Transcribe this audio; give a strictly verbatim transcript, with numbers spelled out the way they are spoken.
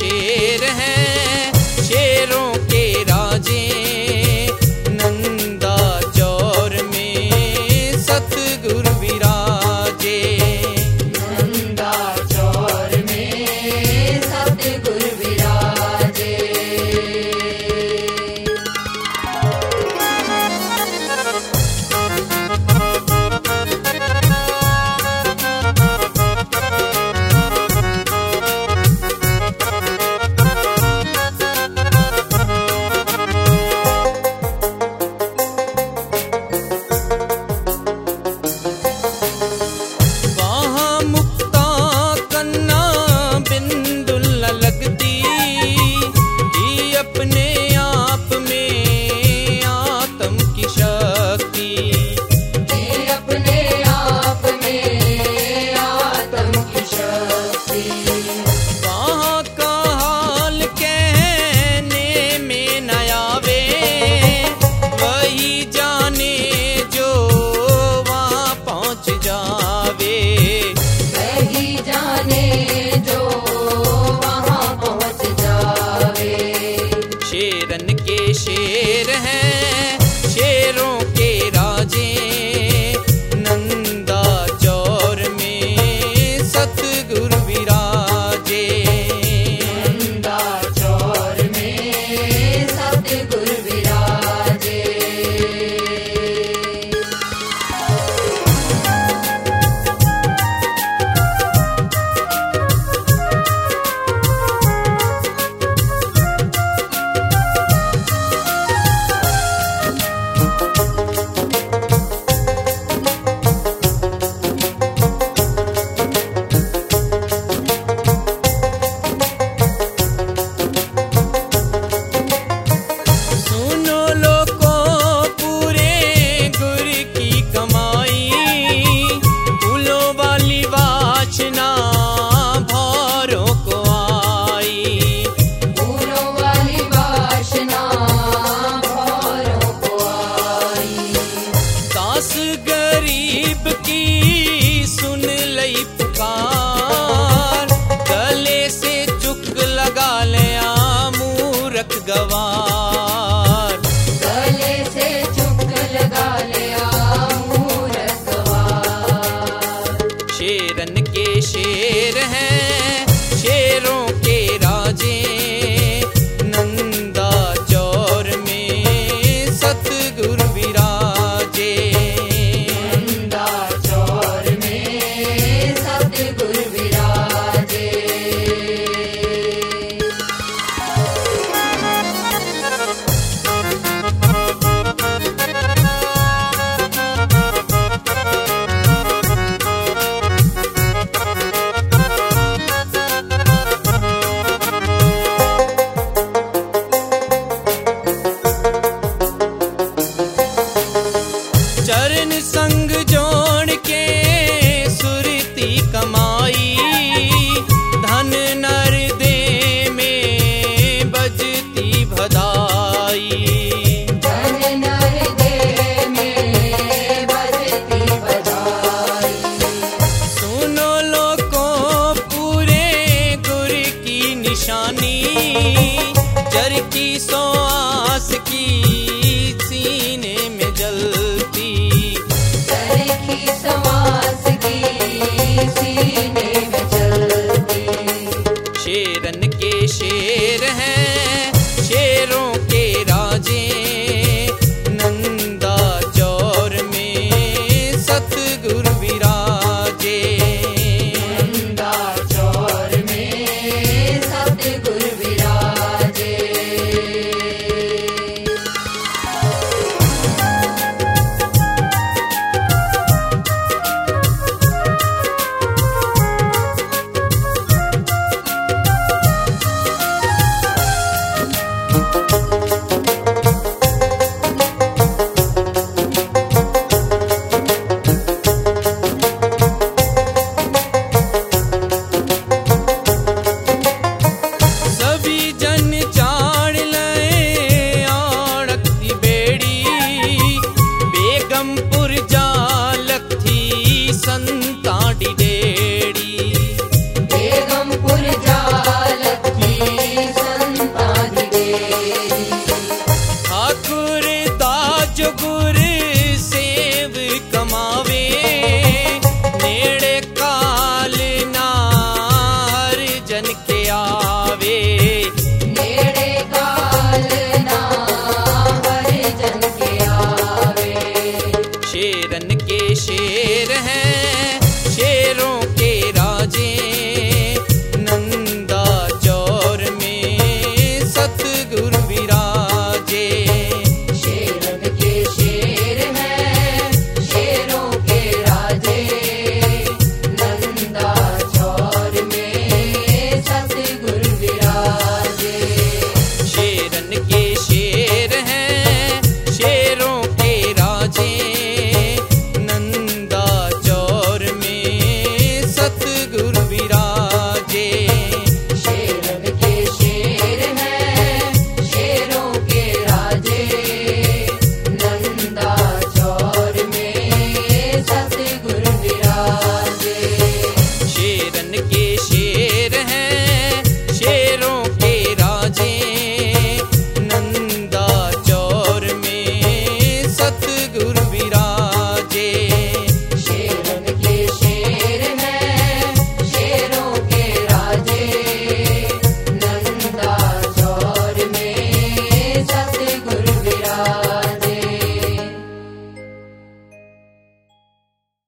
शेर हैं, शेरों के राजे, नंदा चौर में सतगुरु विराजे। नंदा चौर में सतगुरु विराजे। शेर हैं, शेरों के राजे, नंदा चौर में सतगुरु विराजे। नंदा चौर में सतगुरु विराजे। गरीब की सुन लई पुकार, गले से चुक लगा ले आ मूरख गवार। गले से चुक लगा ले आ मूरख गवार। शेरन के शेर हैं, शेरों के राजे, नंदा चौर में सतगुरु विराजे। सतगुरु विराजे। चरण संग जोड़ के सुरती कमाई, धन नर दे में बजती भदाई। धन नर दे में बजती भदाई। सुनो लोगों पूरे गुर की निशानी, जर की सो